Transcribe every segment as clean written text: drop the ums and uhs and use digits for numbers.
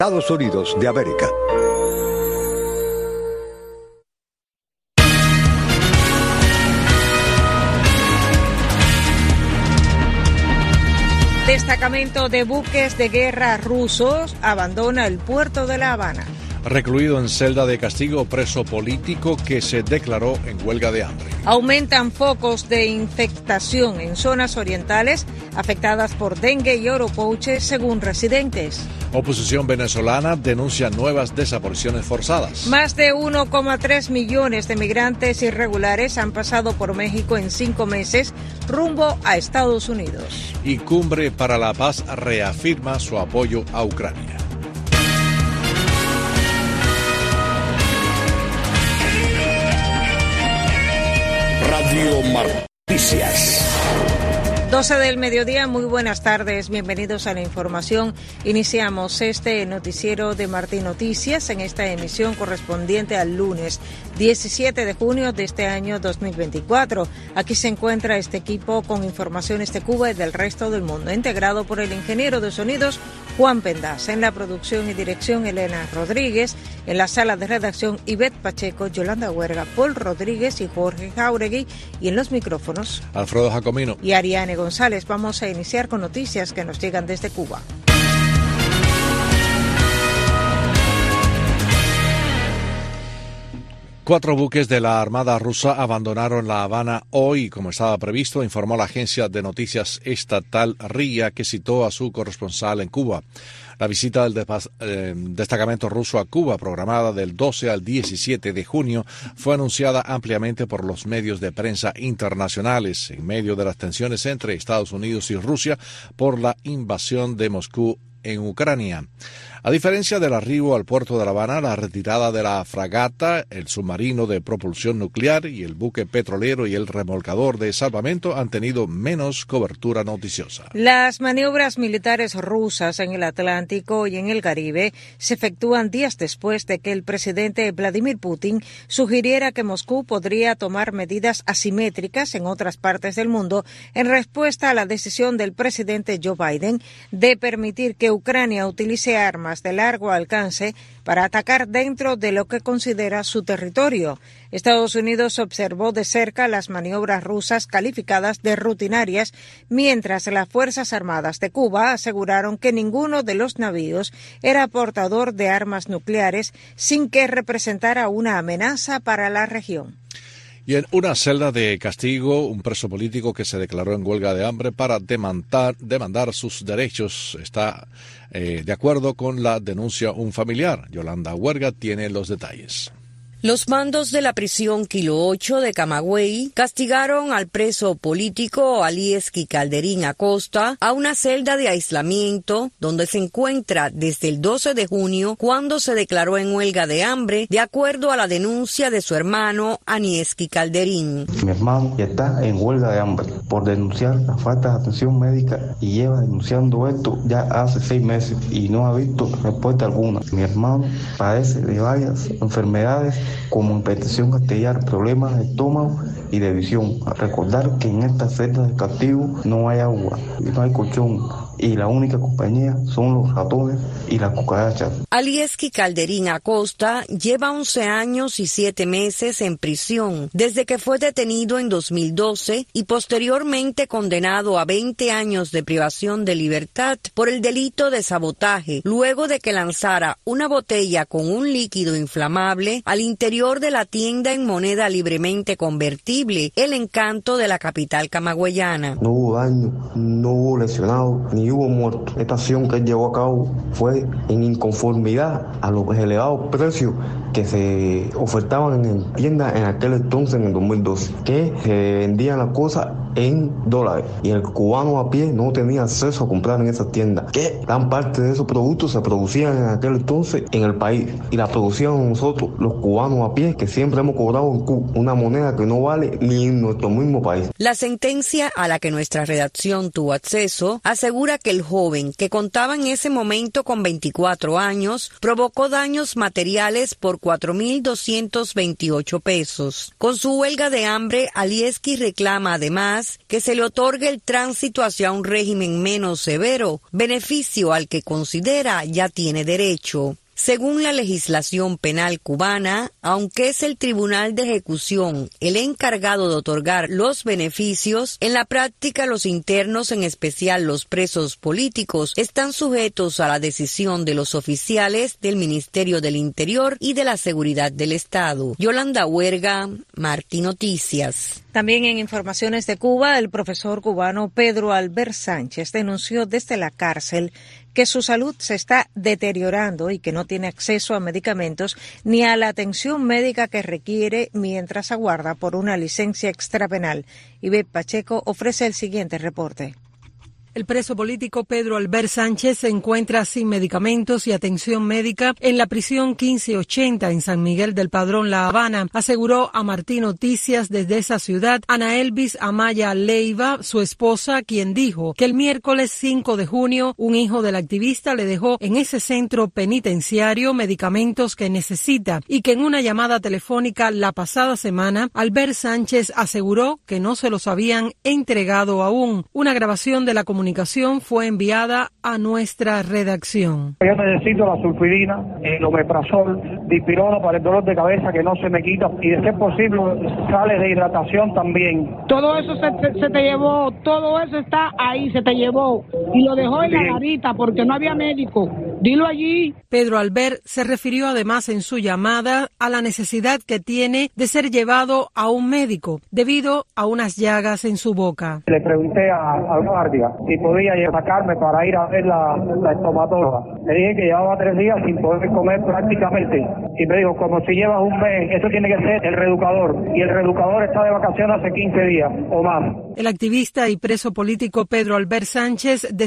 Estados Unidos de América. Destacamento de buques de guerra rusos abandona el puerto de La Habana. Recluido en celda de castigo, preso político que se declaró en huelga de hambre. Aumentan focos de infectación en zonas orientales afectadas por dengue y oropouche, según residentes. Oposición venezolana denuncia nuevas desapariciones forzadas. Más de 1,3 millones de migrantes irregulares han pasado por México en 5 meses rumbo a Estados Unidos. Y Cumbre para la Paz reafirma su apoyo a Ucrania. Radio Noticias. 12 del mediodía, muy buenas tardes, bienvenidos a la información. Iniciamos este noticiero de Martín Noticias en esta emisión correspondiente al lunes 17 de junio de este año 2024. Aquí se encuentra este equipo con informaciones de Cuba y del resto del mundo, integrado por el ingeniero de sonidos Juan Pendas, en la producción y dirección Elena Rodríguez, en la sala de redacción Ivette Pacheco, Yolanda Huerga, Paul Rodríguez y Jorge Jauregui, y en los micrófonos Alfredo Jacomino y Ariane González. Vamos a iniciar con noticias que nos llegan desde Cuba. Cuatro buques de la Armada rusa abandonaron La Habana hoy, como estaba previsto, informó la agencia de noticias estatal RIA, que citó a su corresponsal en Cuba. La visita del destacamento ruso a Cuba, programada del 12 al 17 de junio, fue anunciada ampliamente por los medios de prensa internacionales en medio de las tensiones entre Estados Unidos y Rusia por la invasión de Moscú en Ucrania. A diferencia del arribo al puerto de La Habana, la retirada de la fragata, el submarino de propulsión nuclear y el buque petrolero y el remolcador de salvamento han tenido menos cobertura noticiosa. Las maniobras militares rusas en el Atlántico y en el Caribe se efectúan días después de que el presidente Vladimir Putin sugiriera que Moscú podría tomar medidas asimétricas en otras partes del mundo en respuesta a la decisión del presidente Joe Biden de permitir que Ucrania utilice armas de largo alcance para atacar dentro de lo que considera su territorio. Estados Unidos observó de cerca las maniobras rusas calificadas de rutinarias, mientras las Fuerzas Armadas de Cuba aseguraron que ninguno de los navíos era portador de armas nucleares, sin que representara una amenaza para la región. Y en una celda de castigo, un preso político que se declaró en huelga de hambre para demandar sus derechos está de acuerdo con la denuncia un familiar. Yolanda Huerga tiene los detalles. Los mandos de la prisión Kilo 8 de Camagüey castigaron al preso político Alieski Calderín Acosta a una celda de aislamiento donde se encuentra desde el 12 de junio, cuando se declaró en huelga de hambre, de acuerdo a la denuncia de su hermano Anieski Calderín. Mi hermano ya está en huelga de hambre por denunciar la falta de atención médica y lleva denunciando esto ya hace 6 meses y no ha visto respuesta alguna. Mi hermano padece de varias enfermedades como hipertensión arterial, problemas de estómago y de visión. Recordar que en esta celda de castigo no hay agua, no hay colchón y la única compañía son los ratones y las cucarachas. Alieski Calderín Acosta lleva 11 años y 7 meses en prisión desde que fue detenido en 2012 y posteriormente condenado a 20 años de privación de libertad por el delito de sabotaje, luego de que lanzara una botella con un líquido inflamable al interior de la tienda en moneda libremente convertible, El Encanto de la capital camagüeyana. No hubo daño, no hubo lesionados, ni hubo muertos. Esta acción que él llevó a cabo fue en inconformidad a los elevados precios que se ofertaban en tiendas en aquel entonces, en el 2012, que se vendían las cosas en dólares y el cubano a pie no tenía acceso a comprar en esas tiendas, que gran parte de esos productos se producían en aquel entonces en el país y la producíamos nosotros, los cubanos a pie, que siempre hemos cobrado en Cuba una moneda que no vale ni en nuestro mismo país. La sentencia a la que nuestra redacción tuvo acceso asegura que el joven, que contaba en ese momento con 24 años, provocó daños materiales por 4.228 pesos. Con su huelga de hambre, Alieski reclama además además que se le otorgue el tránsito hacia un régimen menos severo, beneficio al que considera ya tiene derecho. Según la legislación penal cubana, aunque es el Tribunal de Ejecución el encargado de otorgar los beneficios, en la práctica los internos, en especial los presos políticos, están sujetos a la decisión de los oficiales del Ministerio del Interior y de la Seguridad del Estado. Yolanda Huerga, Martí Noticias. También en informaciones de Cuba, el profesor cubano Pedro Albert Sánchez denunció desde la cárcel que su salud se está deteriorando y que no tiene acceso a medicamentos ni a la atención médica que requiere mientras aguarda por una licencia extrapenal. Ivette Pacheco ofrece el siguiente reporte. El preso político Pedro Albert Sánchez se encuentra sin medicamentos y atención médica en la prisión 1580 en San Miguel del Padrón, La Habana, aseguró a Martí Noticias desde esa ciudad Ana Elvis Amaya Leiva, su esposa, quien dijo que el miércoles 5 de junio un hijo del activista le dejó en ese centro penitenciario medicamentos que necesita y que en una llamada telefónica la pasada semana Albert Sánchez aseguró que no se los habían entregado aún. Una grabación de la comunicación fue enviada a nuestra redacción. Yo necesito la sulfidina, el omeprazol, dipirona para el dolor de cabeza que no se me quita y de ser posible sales de hidratación también. Todo eso se te llevó, todo eso está ahí, se te llevó y lo dejó en la garita porque no había médico. Dilo allí. Pedro Albert se refirió además en su llamada a la necesidad que tiene de ser llevado a un médico debido a unas llagas en su boca. Le pregunté al guardia si podía sacarme para ir a ver la estomatóloga. Le dije que llevaba 3 días sin poder comer prácticamente. Y me dijo, como si llevas un mes, eso tiene que ser el reeducador. Y el reeducador está de vacaciones hace 15 días o más. El activista y preso político Pedro Albert Sánchez, de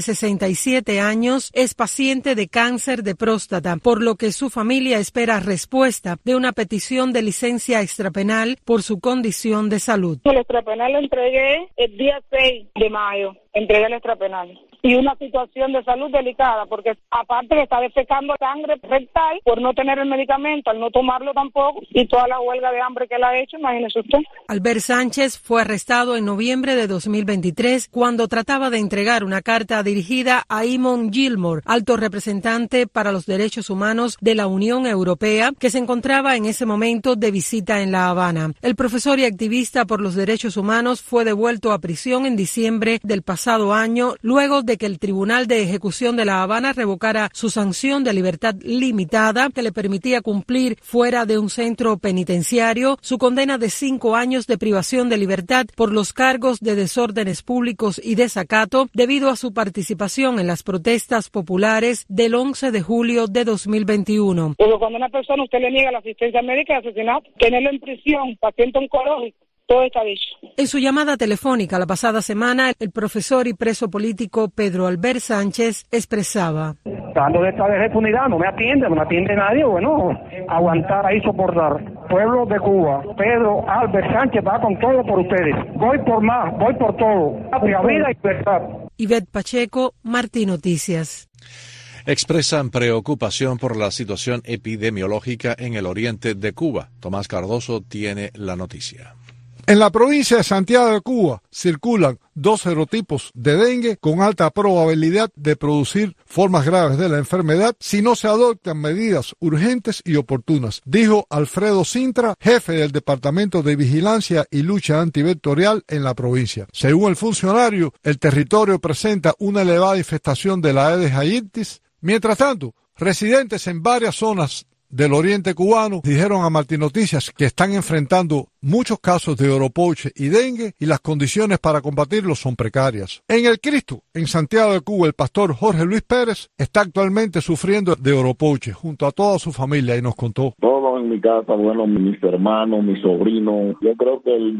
67 años, es paciente de cáncer de próstata, por lo que su familia espera respuesta de una petición de licencia extrapenal por su condición de salud. El extrapenal lo entregué el día 6 de mayo. Entregué el extrapenal. Y una situación de salud delicada, porque aparte le está defecando sangre rectal por no tener el medicamento, al no tomarlo tampoco, y toda la huelga de hambre que él ha hecho, imagínese usted. Albert Sánchez fue arrestado en noviembre de 2023 cuando trataba de entregar una carta dirigida a Eamon Gilmore, alto representante para los derechos humanos de la Unión Europea, que se encontraba en ese momento de visita en La Habana. El profesor y activista por los derechos humanos fue devuelto a prisión en diciembre del pasado año, luego de que el Tribunal de Ejecución de La Habana revocara su sanción de libertad limitada que le permitía cumplir fuera de un centro penitenciario su condena de 5 años de privación de libertad por los cargos de desórdenes públicos y desacato debido a su participación en las protestas populares del 11 de julio de 2021. Pero cuando a una persona usted le niega la asistencia médica de asesinato, tenerlo en prisión, paciente oncológico, todo está dicho. En su llamada telefónica la pasada semana, el profesor y preso político Pedro Albert Sánchez expresaba: Dando de esta impunidad, no me atiende nadie, bueno, aguantar ahí, soportar. Pueblo de Cuba, Pedro Albert Sánchez va con todo por ustedes. Voy por más, voy por todo. Patria, vida y libertad. Ivette Pacheco, Martí Noticias. Expresan preocupación por la situación epidemiológica en el oriente de Cuba. Tomás Cardoso tiene la noticia. En la provincia de Santiago de Cuba circulan 2 serotipos de dengue con alta probabilidad de producir formas graves de la enfermedad si no se adoptan medidas urgentes y oportunas, dijo Alfredo Sintra, jefe del Departamento de Vigilancia y Lucha Antivectorial en la provincia. Según el funcionario, el territorio presenta una elevada infestación de la Aedes aegypti. Mientras tanto, residentes en varias zonas del oriente cubano dijeron a Martí Noticias que están enfrentando muchos casos de oropoche y dengue y las condiciones para combatirlos son precarias. En el Cristo, en Santiago de Cuba, el pastor Jorge Luis Pérez está actualmente sufriendo de oropoche junto a toda su familia y nos contó. Todos en mi casa, bueno, mis hermanos, mis sobrinos, yo creo que el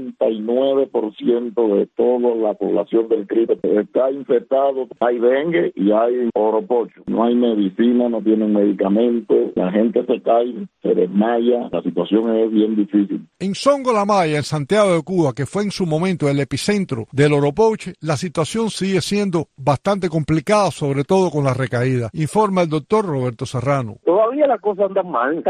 99% de toda la población del Cristo está infectado. Hay dengue y hay oropoche. No hay medicina, no tienen medicamentos, la gente se cae, se desmaya, la situación es bien difícil. En Songo La Maya, en Santiago de Cuba, que fue en su momento el epicentro del oropoche, la situación sigue siendo bastante complicada, sobre todo con la recaída, informa el doctor Roberto Serrano. Todavía las cosas andan mal, casi todo el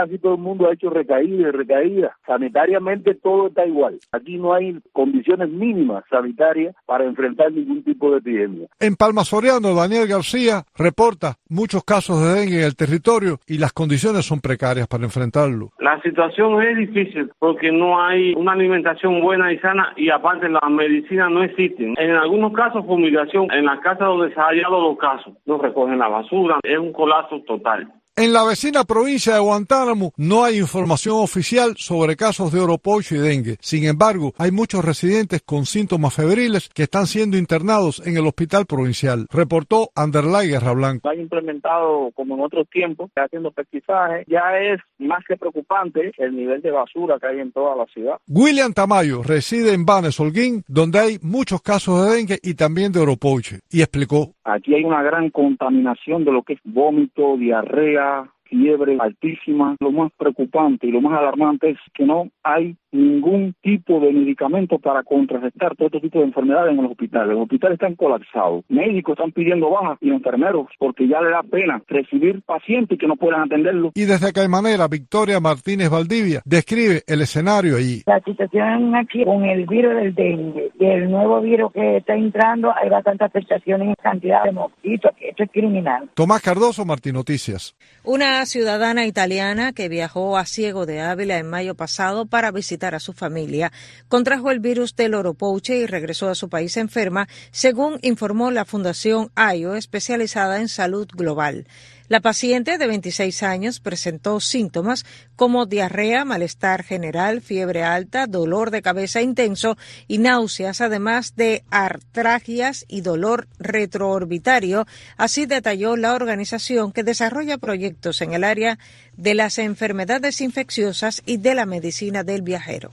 mundo ha hecho recaídas y recaídas. Sanitariamente todo está igual. Aquí no hay condiciones mínimas sanitarias para enfrentar ningún tipo de epidemia. En Palma Soriano, Daniel García reporta muchos casos de dengue en el territorio y las condiciones son precarias para enfrentarlo. La situación es difícil porque no hay una alimentación buena y sana y aparte las medicinas no existen. En algunos casos fumigación, en las casas donde se ha hallado los casos, no recogen la basura, es un colapso total. En la vecina provincia de Guantánamo no hay información oficial sobre casos de oropocho y dengue. Sin embargo, hay muchos residentes con síntomas febriles que están siendo internados en el hospital provincial, reportó Anderlay Guerra Blanco. Hay implementado, como en otros tiempos, haciendo pesquisaje. Ya es más que preocupante el nivel de basura que hay en toda la ciudad. William Tamayo reside en Banes, Holguín, donde hay muchos casos de dengue y también de oropoche, y explicó. Aquí hay una gran contaminación de lo que es vómito, diarrea, fiebre altísima. Lo más preocupante y lo más alarmante es que no hay ningún tipo de medicamento para contrarrestar todo este tipo de enfermedades en los hospitales. Los hospitales están colapsados. Médicos están pidiendo bajas y enfermeros porque ya le da pena recibir pacientes que no puedan atenderlos. Y desde Caimanera, Victoria Martínez Valdivia describe el escenario allí. La situación aquí con el virus del dengue y el nuevo virus que está entrando, hay bastante afectación en cantidad de mosquitos, que esto es criminal. Tomás Cardoso, Martín Noticias. Una ciudadana italiana que viajó a Ciego de Ávila en mayo pasado para visitar a su familia contrajo el virus del oropouche y regresó a su país enferma, según informó la Fundación AIO, especializada en salud global. La paciente de 26 años presentó síntomas como diarrea, malestar general, fiebre alta, dolor de cabeza intenso y náuseas, además de artralgias y dolor retroorbitario. Así detalló la organización que desarrolla proyectos en el área de las enfermedades infecciosas y de la medicina del viajero.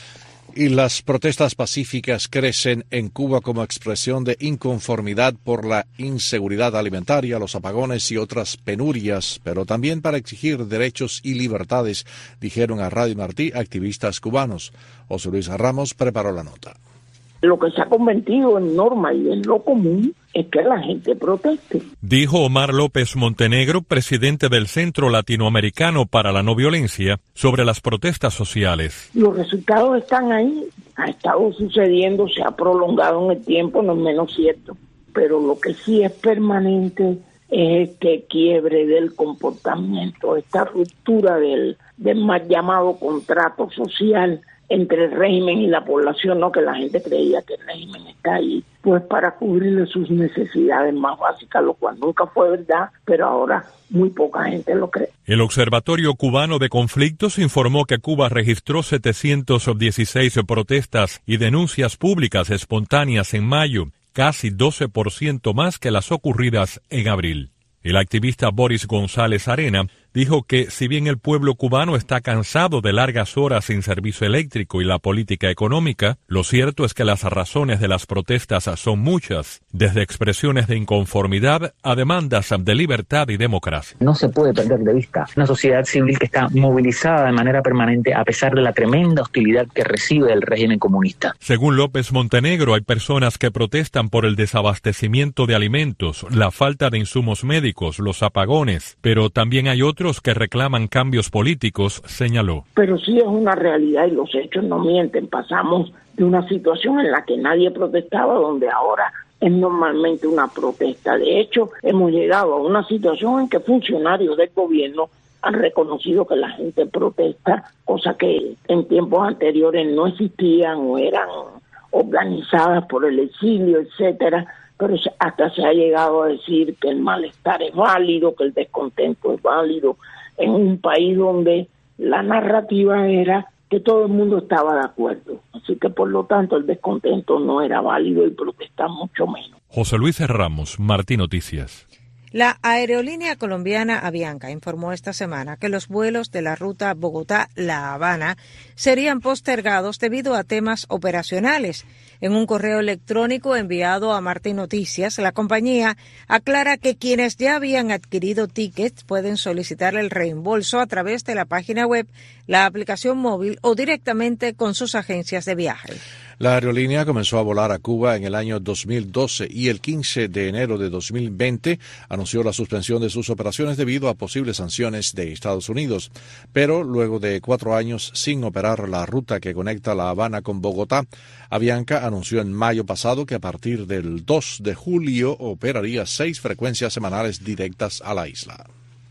Y las protestas pacíficas crecen en Cuba como expresión de inconformidad por la inseguridad alimentaria, los apagones y otras penurias, pero también para exigir derechos y libertades, dijeron a Radio Martí activistas cubanos. José Luis Ramos preparó la nota. Lo que se ha convertido en norma y en lo común es que la gente proteste. Dijo Omar López Montenegro, presidente del Centro Latinoamericano para la No Violencia, sobre las protestas sociales. Los resultados están ahí, ha estado sucediendo, se ha prolongado en el tiempo, no es menos cierto, pero lo que sí es permanente es este quiebre del comportamiento, esta ruptura del mal llamado contrato social entre el régimen y la población, no que la gente creía que el régimen está ahí, pues para cubrirle sus necesidades más básicas, lo cual nunca fue verdad, pero ahora muy poca gente lo cree. El Observatorio Cubano de Conflictos informó que Cuba registró 716 protestas y denuncias públicas espontáneas en mayo, casi 12% más que las ocurridas en abril. El activista Boris González Arena dijo que si bien el pueblo cubano está cansado de largas horas sin servicio eléctrico y la política económica, lo cierto es que las razones de las protestas son muchas, desde expresiones de inconformidad a demandas de libertad y democracia. No se puede perder de vista una sociedad civil que está movilizada de manera permanente a pesar de la tremenda hostilidad que recibe del régimen comunista. Según López Montenegro, hay personas que protestan por el desabastecimiento de alimentos, la falta de insumos médicos, los apagones, pero también hay otros que reclaman cambios políticos, señaló. Pero sí es una realidad y los hechos no mienten. Pasamos de una situación en la que nadie protestaba, donde ahora es normalmente una protesta. De hecho, hemos llegado a una situación en que funcionarios del gobierno han reconocido que la gente protesta, cosa que en tiempos anteriores no existían o eran organizadas por el exilio, etcétera. Pero hasta se ha llegado a decir que el malestar es válido, que el descontento es válido, en un país donde la narrativa era que todo el mundo estaba de acuerdo. Así que, por lo tanto, el descontento no era válido y protestar mucho menos. José Luis Ramos, Martín Noticias. La aerolínea colombiana Avianca informó esta semana que los vuelos de la ruta Bogotá-La Habana serían postergados debido a temas operacionales. En un correo electrónico enviado a Martín Noticias, la compañía aclara que quienes ya habían adquirido tickets pueden solicitar el reembolso a través de la página web, la aplicación móvil o directamente con sus agencias de viaje. La aerolínea comenzó a volar a Cuba en el año 2012 y el 15 de enero de 2020 anunció la suspensión de sus operaciones debido a posibles sanciones de Estados Unidos. Pero luego de 4 años sin operar la ruta que conecta La Habana con Bogotá, Avianca anunció en mayo pasado que a partir del 2 de julio operaría 6 frecuencias semanales directas a la isla.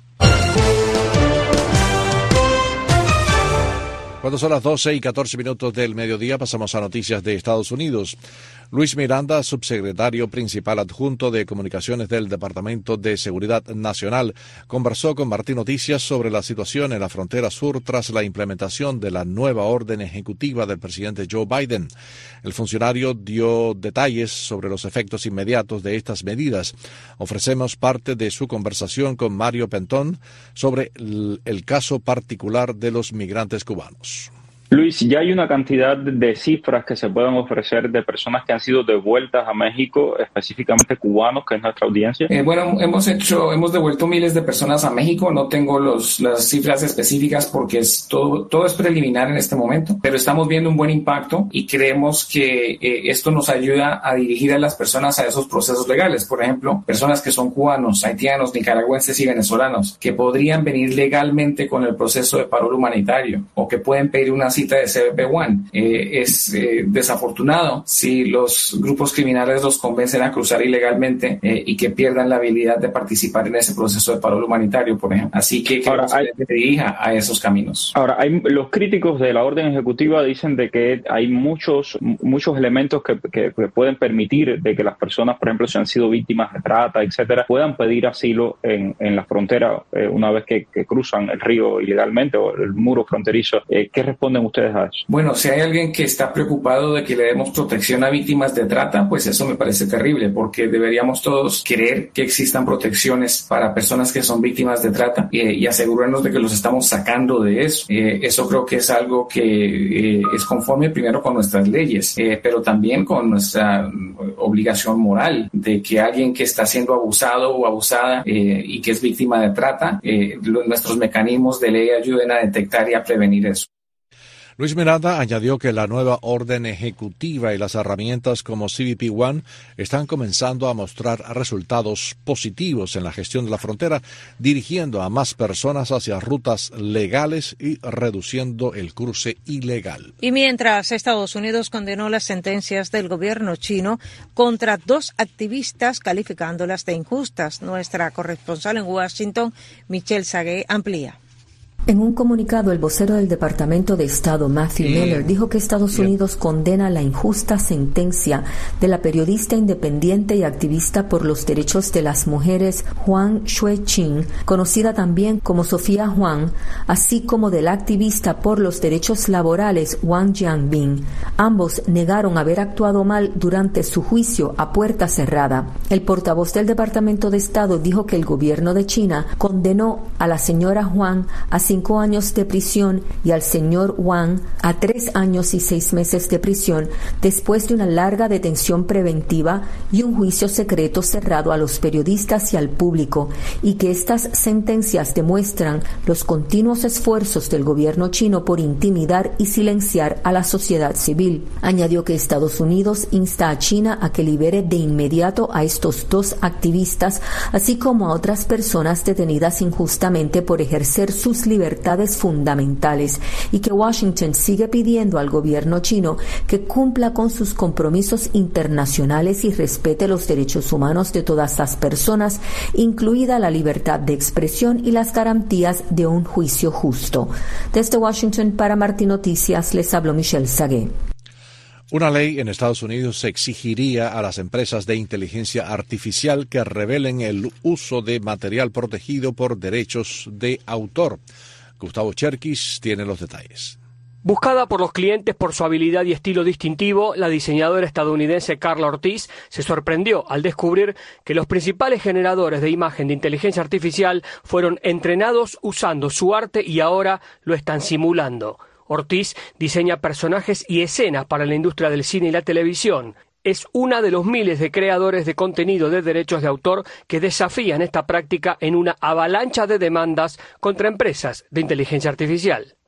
Cuando son las 12:14 del mediodía, pasamos a noticias de Estados Unidos. Luis Miranda, subsecretario principal adjunto de Comunicaciones del Departamento de Seguridad Nacional, conversó con Martín Noticias sobre la situación en la frontera sur tras la implementación de la nueva orden ejecutiva del presidente Joe Biden. El funcionario dio detalles sobre los efectos inmediatos de estas medidas. Ofrecemos parte de su conversación con Mario Pentón sobre el caso particular de los migrantes cubanos. Luis, ya hay una cantidad de cifras que se pueden ofrecer de personas que han sido devueltas a México, específicamente cubanos, que es nuestra audiencia. Bueno, hemos devuelto miles de personas a México. No tengo las cifras específicas porque todo es preliminar en este momento, pero estamos viendo un buen impacto y creemos que esto nos ayuda a dirigir a las personas a esos procesos legales. Por ejemplo, personas que son cubanos, haitianos, nicaragüenses y venezolanos que podrían venir legalmente con el proceso de paro humanitario o que pueden pedir una cita de CBP-1. Es desafortunado si los grupos criminales los convencen a cruzar ilegalmente y que pierdan la habilidad de participar en ese proceso de paro humanitario, por ejemplo. Así que queremos que se dirija a esos caminos. Ahora, los críticos de la orden ejecutiva dicen de que hay muchos elementos que pueden permitir de que las personas, por ejemplo, si han sido víctimas de trata, etcétera, puedan pedir asilo en la frontera una vez que cruzan el río ilegalmente o el muro fronterizo. ¿Qué responden ustedes a eso? Bueno, si hay alguien que está preocupado de que le demos protección a víctimas de trata, pues eso me parece terrible, porque deberíamos todos querer que existan protecciones para personas que son víctimas de trata y asegurarnos de que los estamos sacando de eso. Eso creo que es algo que es conforme primero con nuestras leyes, pero también con nuestra obligación moral de que alguien que está siendo abusado o abusada y que es víctima de trata, nuestros mecanismos de ley ayuden a detectar y a prevenir eso. Luis Miranda añadió que la nueva orden ejecutiva y las herramientas como CBP-1 están comenzando a mostrar resultados positivos en la gestión de la frontera, dirigiendo a más personas hacia rutas legales y reduciendo el cruce ilegal. Y mientras Estados Unidos condenó las sentencias del gobierno chino contra 2 activistas calificándolas de injustas, nuestra corresponsal en Washington, Michelle Sagué, amplía. En un comunicado, el vocero del Departamento de Estado, Matthew Miller, dijo que Estados Unidos condena la injusta sentencia de la periodista independiente y activista por los derechos de las mujeres Huang Xueqing, conocida también como Sofía Huang, así como del activista por los derechos laborales Wang Jianbing. Ambos negaron haber actuado mal durante su juicio a puerta cerrada. El portavoz del Departamento de Estado dijo que el gobierno de China condenó a la señora Huang a 5 años de prisión y al señor Wang a 3 años y 6 meses de prisión después de una larga detención preventiva y un juicio secreto cerrado a los periodistas y al público, y que estas sentencias demuestran los continuos esfuerzos del gobierno chino por intimidar y silenciar a la sociedad civil. Añadió que Estados Unidos insta a China a que libere de inmediato a estos 2 activistas, así como a otras personas detenidas injustamente por ejercer sus libertades fundamentales, y que Washington sigue pidiendo al gobierno chino que cumpla con sus compromisos internacionales y respete los derechos humanos de todas las personas, incluida la libertad de expresión y las garantías de un juicio justo. Desde Washington para Martín Noticias les habló Michelle Sagué. Una ley en Estados Unidos exigiría a las empresas de inteligencia artificial que revelen el uso de material protegido por derechos de autor. Gustavo Cherkis tiene los detalles. Buscada por los clientes por su habilidad y estilo distintivo, la diseñadora estadounidense Carla Ortiz se sorprendió al descubrir que los principales generadores de imagen de inteligencia artificial fueron entrenados usando su arte y ahora lo están simulando. Ortiz diseña personajes y escenas para la industria del cine y la televisión. Es una de los miles de creadores de contenido de derechos de autor que desafían esta práctica en una avalancha de demandas contra empresas de inteligencia artificial.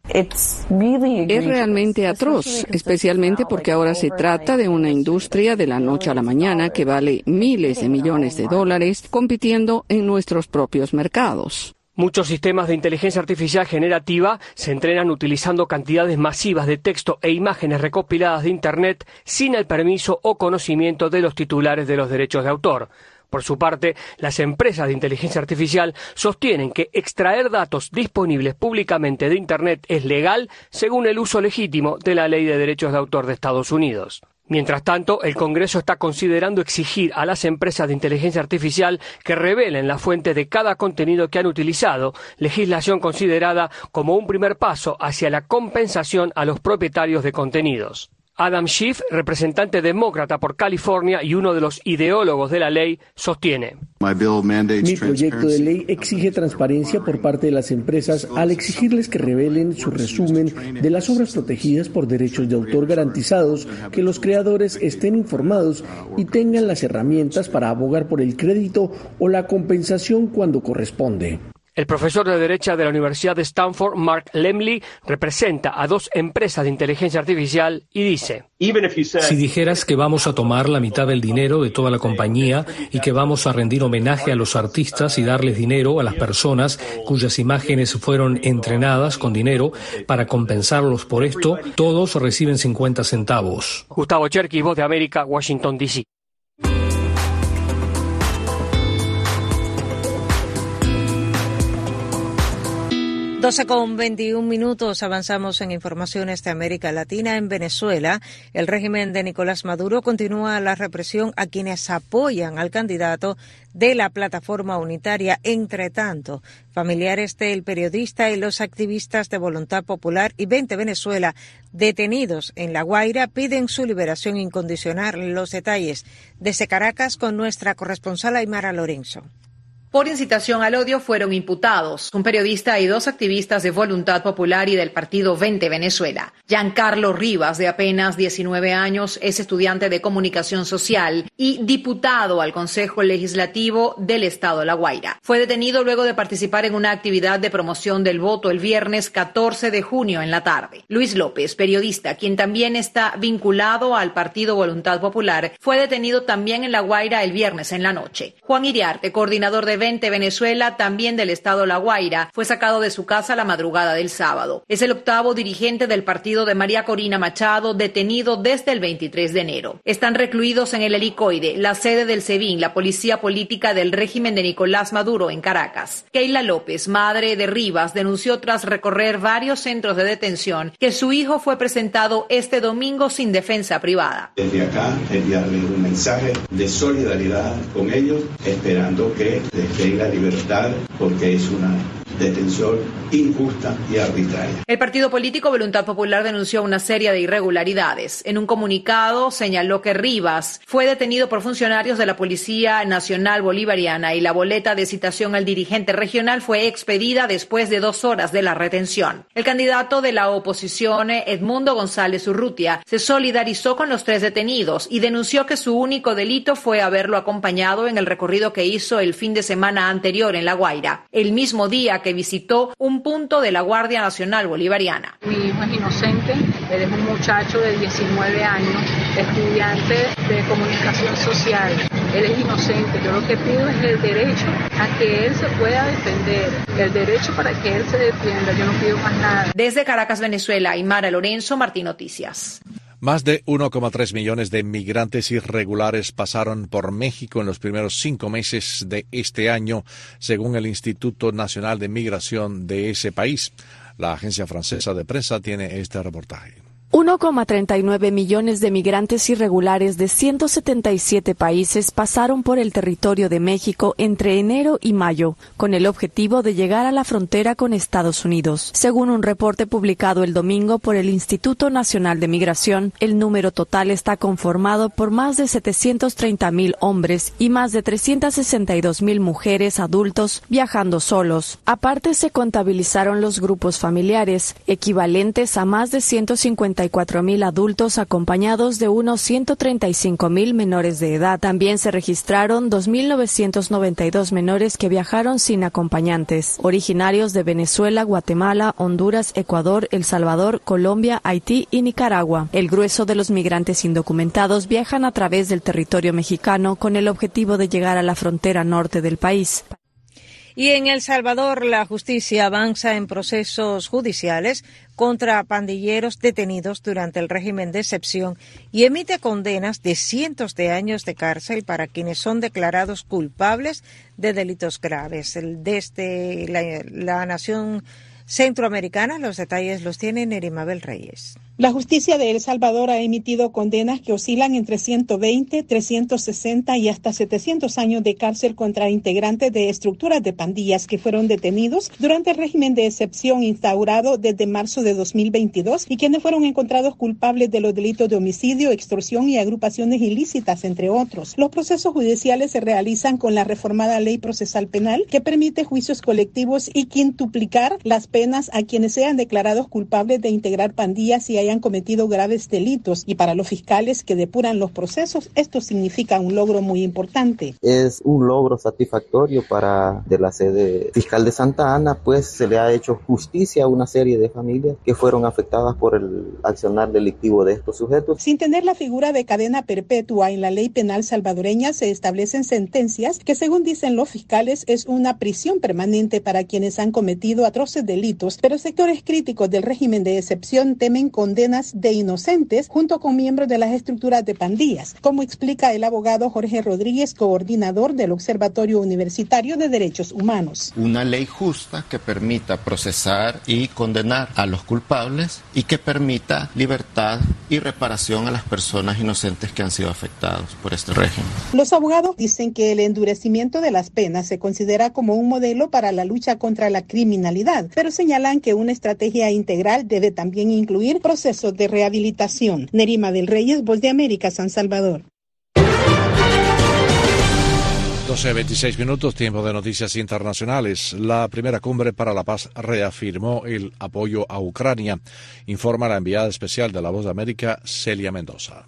Es realmente atroz, especialmente porque ahora se trata de una industria de la noche a la mañana que vale miles de millones de dólares compitiendo en nuestros propios mercados. Muchos sistemas de inteligencia artificial generativa se entrenan utilizando cantidades masivas de texto e imágenes recopiladas de Internet sin el permiso o conocimiento de los titulares de los derechos de autor. Por su parte, las empresas de inteligencia artificial sostienen que extraer datos disponibles públicamente de Internet es legal según el uso legítimo de la Ley de Derechos de Autor de Estados Unidos. Mientras tanto, el Congreso está considerando exigir a las empresas de inteligencia artificial que revelen la fuente de cada contenido que han utilizado, legislación considerada como un primer paso hacia la compensación a los propietarios de contenidos. Adam Schiff, representante demócrata por California y uno de los ideólogos de la ley, sostiene: Mi proyecto de ley exige transparencia por parte de las empresas al exigirles que revelen su resumen de las obras protegidas por derechos de autor garantizados, que los creadores estén informados y tengan las herramientas para abogar por el crédito o la compensación cuando corresponde. El profesor de Derecho de la Universidad de Stanford, Mark Lemley, representa a dos empresas de inteligencia artificial y dice: Si dijeras que vamos a tomar la mitad del dinero de toda la compañía y que vamos a rendir homenaje a los artistas y darles dinero a las personas cuyas imágenes fueron entrenadas con dinero para compensarlos por esto, todos reciben 50 centavos. Gustavo Cherkis, Voz de América, Washington, D.C. 12:21, avanzamos en informaciones de América Latina. En Venezuela, el régimen de Nicolás Maduro continúa la represión a quienes apoyan al candidato de la plataforma unitaria. Entre tanto, familiares del periodista y los activistas de Voluntad Popular y 20 Venezuela detenidos en La Guaira piden su liberación incondicional. Los detalles desde Caracas con nuestra corresponsal Aymara Lorenzo. Por incitación al odio fueron imputados un periodista y dos activistas de Voluntad Popular y del partido 20 Venezuela. Giancarlo Rivas, de apenas 19 años, es estudiante de comunicación social y diputado al Consejo Legislativo del Estado de La Guaira. Fue detenido luego de participar en una actividad de promoción del voto el viernes 14 de junio en la tarde. Luis López, periodista, quien también está vinculado al partido Voluntad Popular, fue detenido también en La Guaira el viernes en la noche. Juan Iriarte, coordinador de 20 Venezuela, también del estado La Guaira, fue sacado de su casa la madrugada del sábado. Es el octavo dirigente del partido de María Corina Machado, detenido desde el 23 de enero. Están recluidos en el Helicoide, la sede del SEBIN, la policía política del régimen de Nicolás Maduro en Caracas. Keila López, madre de Rivas, denunció tras recorrer varios centros de detención que su hijo fue presentado este domingo sin defensa privada. Desde acá, enviarles un mensaje de solidaridad con ellos, esperando que den la libertad, porque es una detención injusta y arbitraria. El partido político Voluntad Popular denunció una serie de irregularidades. En un comunicado señaló que Rivas fue detenido por funcionarios de la Policía Nacional Bolivariana y la boleta de citación al dirigente regional fue expedida después de 2 horas de la retención. El candidato de la oposición, Edmundo González Urrutia, se solidarizó con los 3 detenidos y denunció que su único delito fue haberlo acompañado en el recorrido que hizo el fin de semana anterior en La Guaira, el mismo día que visitó un punto de la Guardia Nacional Bolivariana. Mi hijo es inocente, él es un muchacho de 19 años, estudiante de comunicación social. Él es inocente, yo lo que pido es el derecho a que él se pueda defender, el derecho para que él se defienda, yo no pido más nada. Desde Caracas, Venezuela, Aymara Lorenzo, Martín Noticias. Más de 1,3 millones de migrantes irregulares pasaron por México en los primeros 5 meses de este año, según el Instituto Nacional de Migración de ese país. La agencia francesa de prensa tiene este reportaje. 1,39 millones de migrantes irregulares de 177 países pasaron por el territorio de México entre enero y mayo, con el objetivo de llegar a la frontera con Estados Unidos. Según un reporte publicado el domingo por el Instituto Nacional de Migración, el número total está conformado por más de 730,000 hombres y más de 362,000 mujeres adultos viajando solos. Aparte, se contabilizaron los grupos familiares, equivalentes a más de 151,000 54.000 adultos acompañados de unos 135.000 menores de edad. También se registraron 2.992 menores que viajaron sin acompañantes, originarios de Venezuela, Guatemala, Honduras, Ecuador, El Salvador, Colombia, Haití y Nicaragua. El grueso de los migrantes indocumentados viajan a través del territorio mexicano con el objetivo de llegar a la frontera norte del país. Y en El Salvador, la justicia avanza en procesos judiciales contra pandilleros detenidos durante el régimen de excepción y emite condenas de cientos de años de cárcel para quienes son declarados culpables de delitos graves. Desde la nación centroamericana, los detalles los tiene Nerimabel Reyes. La justicia de El Salvador ha emitido condenas que oscilan entre 120, 360 y hasta 700 años de cárcel contra integrantes de estructuras de pandillas que fueron detenidos durante el régimen de excepción instaurado desde marzo de 2022 y quienes fueron encontrados culpables de los delitos de homicidio, extorsión y agrupaciones ilícitas, entre otros. Los procesos judiciales se realizan con la reformada Ley Procesal Penal que permite juicios colectivos y quintuplicar las penas a quienes sean declarados culpables de integrar pandillas y hayan cometido graves delitos, y para los fiscales que depuran los procesos, esto significa un logro muy importante. Es un logro satisfactorio para de la sede fiscal de Santa Ana, pues se le ha hecho justicia a una serie de familias que fueron afectadas por el accionar delictivo de estos sujetos. Sin tener la figura de cadena perpetua en la ley penal salvadoreña, se establecen sentencias que, según dicen los fiscales, es una prisión permanente para quienes han cometido atroces delitos, pero sectores críticos del régimen de excepción temen condenas de inocentes junto con miembros de las estructuras de pandillas, como explica el abogado Jorge Rodríguez, coordinador del Observatorio Universitario de Derechos Humanos. Una ley justa que permita procesar y condenar a los culpables y que permita libertad y reparación a las personas inocentes que han sido afectados por este régimen. Los abogados dicen que el endurecimiento de las penas se considera como un modelo para la lucha contra la criminalidad, pero señalan que una estrategia integral debe también incluir procesos de rehabilitación. Nerimabel Reyes, Voz de América, San Salvador. 12:26 minutos, tiempo de noticias internacionales. La primera cumbre para la paz reafirmó el apoyo a Ucrania, informa la enviada especial de La Voz de América, Celia Mendoza.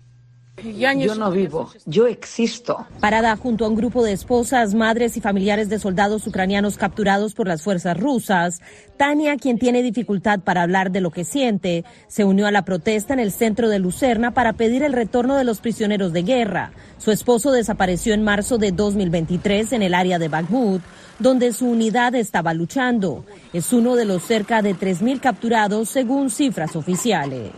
Yo no vivo, yo existo. Parada junto a un grupo de esposas, madres y familiares de soldados ucranianos capturados por las fuerzas rusas, Tania, quien tiene dificultad para hablar de lo que siente, se unió a la protesta en el centro de Lucerna para pedir el retorno de los prisioneros de guerra. Su esposo desapareció en marzo de 2023 en el área de Bakhmut, donde su unidad estaba luchando. Es uno de los cerca de 3.000 capturados según cifras oficiales.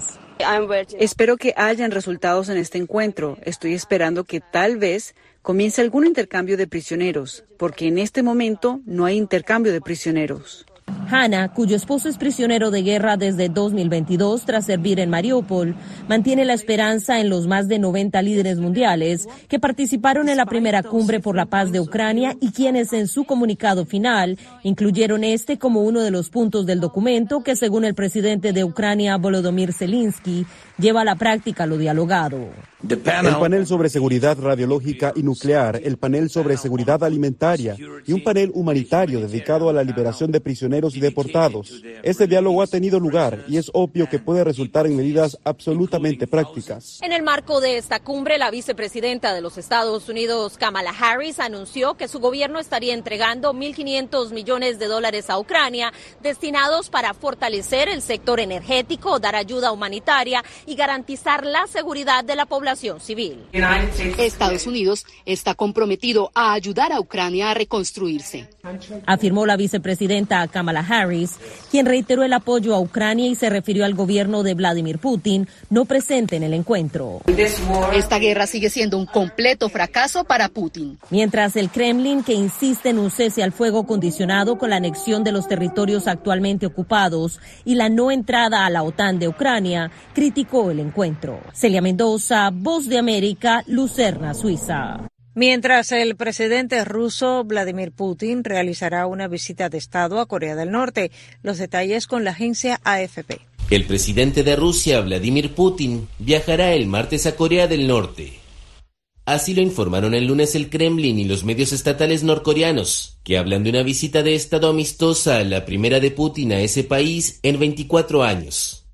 Espero que hayan resultados en este encuentro. Estoy esperando que tal vez comience algún intercambio de prisioneros, porque en este momento no hay intercambio de prisioneros. Hanna, cuyo esposo es prisionero de guerra desde 2022 tras servir en Mariupol, mantiene la esperanza en los más de 90 líderes mundiales que participaron en la primera cumbre por la paz de Ucrania y quienes en su comunicado final incluyeron este como uno de los puntos del documento que, según el presidente de Ucrania, Volodymyr Zelensky, lleva a la práctica lo dialogado. El panel sobre seguridad radiológica y nuclear, el panel sobre seguridad alimentaria y un panel humanitario dedicado a la liberación de prisioneros y deportados. Este diálogo ha tenido lugar y es obvio que puede resultar en medidas absolutamente prácticas. En el marco de esta cumbre, la vicepresidenta de los Estados Unidos, Kamala Harris, anunció que su gobierno estaría entregando $1.500 millones a Ucrania, destinados para fortalecer el sector energético, dar ayuda humanitaria y garantizar la seguridad de la población civil. Estados Unidos está comprometido a ayudar a Ucrania a reconstruirse, afirmó la vicepresidenta Kamala Harris, quien reiteró el apoyo a Ucrania y se refirió al gobierno de Vladimir Putin, no presente en el encuentro. Esta guerra sigue siendo un completo fracaso para Putin. Mientras el Kremlin, que insiste en un cese al fuego condicionado con la anexión de los territorios actualmente ocupados y la no entrada a la OTAN de Ucrania, criticó el encuentro. Celia Mendoza, Voz de América, Lucerna, Suiza. Mientras el presidente ruso Vladimir Putin realizará una visita de Estado a Corea del Norte. Los detalles con la agencia AFP. El presidente de Rusia, Vladimir Putin, viajará el martes a Corea del Norte. Así lo informaron el lunes el Kremlin y los medios estatales norcoreanos, que hablan de una visita de Estado amistosa, la primera de Putin a ese país en 24 años.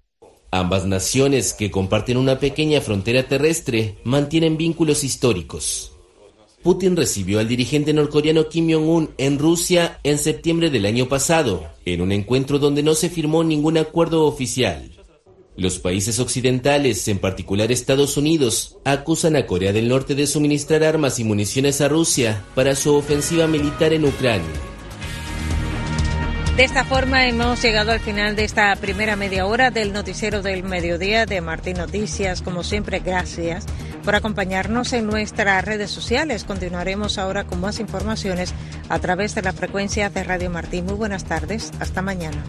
Ambas naciones, que comparten una pequeña frontera terrestre, mantienen vínculos históricos. Putin recibió al dirigente norcoreano Kim Jong-un en Rusia en septiembre del año pasado, en un encuentro donde no se firmó ningún acuerdo oficial. Los países occidentales, en particular Estados Unidos, acusan a Corea del Norte de suministrar armas y municiones a Rusia para su ofensiva militar en Ucrania. De esta forma hemos llegado al final de esta primera media hora del noticiero del mediodía de Martín Noticias. Como siempre, gracias por acompañarnos en nuestras redes sociales. Continuaremos ahora con más informaciones a través de la frecuencia de Radio Martín. Muy buenas tardes. Hasta mañana.